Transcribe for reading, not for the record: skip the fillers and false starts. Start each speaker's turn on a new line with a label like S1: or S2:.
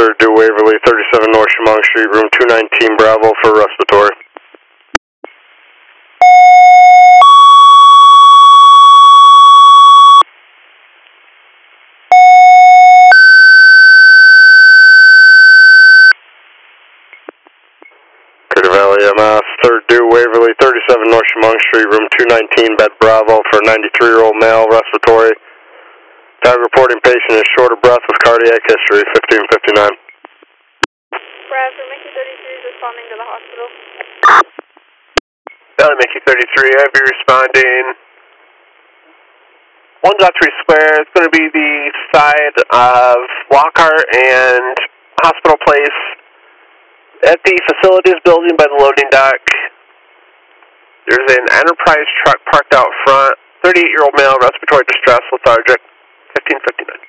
S1: 3rd due Waverly, 37 North Chemung Street, room 219 Bravo for respiratory. Crater Valley MS, 3rd due Waverly, 37 North Chemung Street, room 219 bed Bravo for 93-year-old male, respiratory. Tag reporting patient is short of breath with cardiac history, 1559.
S2: Brad, for Mickey 33 is responding to the hospital.
S3: Mickey 33, I'll be responding. 1.3 square, it's going to be the side of Lockhart and Hospital Place at the facilities building by the loading dock. There's an Enterprise truck parked out front, 38-year-old male, respiratory distress, lethargic, 1559.